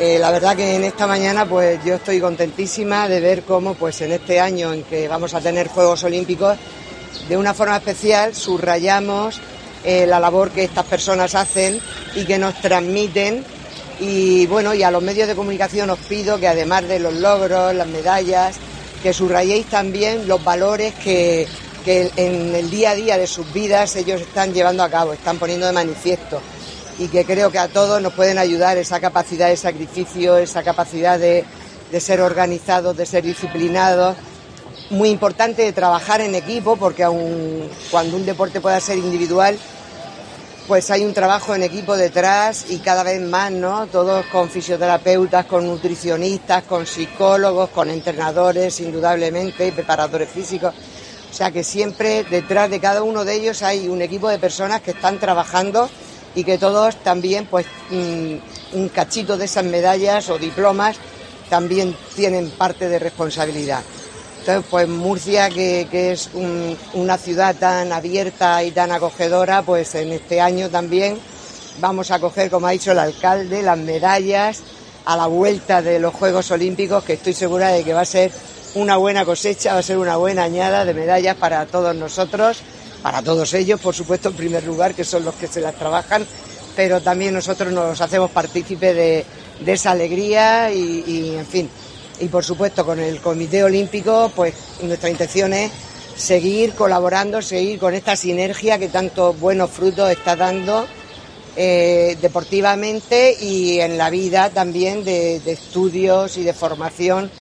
La verdad que en esta mañana pues yo estoy contentísima de ver cómo pues en este año en que vamos a tener Juegos Olímpicos, de una forma especial subrayamos la labor que estas personas hacen y que nos transmiten. Y bueno, y a los medios de comunicación os pido que además de los logros, las medallas, que subrayéis también los valores que en el día a día de sus vidas ellos están llevando a cabo, están poniendo de manifiesto, y que creo que a todos nos pueden ayudar esa capacidad de sacrificio, esa capacidad de ser organizados, de ser disciplinados. Muy importante de trabajar en equipo, porque aun cuando un deporte pueda ser individual, pues hay un trabajo en equipo detrás y cada vez más, ¿no? Todos con fisioterapeutas, con nutricionistas, con psicólogos, con entrenadores, indudablemente, y preparadores físicos. O sea que siempre detrás de cada uno de ellos hay un equipo de personas que están trabajando y que todos también, pues, un cachito de esas medallas o diplomas también tienen parte de responsabilidad. Entonces, pues Murcia, que es una ciudad tan abierta y tan acogedora, pues en este año también vamos a coger, como ha dicho el alcalde, las medallas a la vuelta de los Juegos Olímpicos, que estoy segura de que va a ser una buena cosecha, va a ser una buena añada de medallas para todos nosotros, para todos ellos, por supuesto, en primer lugar, que son los que se las trabajan, pero también nosotros nos hacemos partícipes de esa alegría y en fin. Y por supuesto con el Comité Olímpico, pues nuestra intención es seguir colaborando, seguir con esta sinergia que tantos buenos frutos está dando deportivamente y en la vida también de estudios y de formación.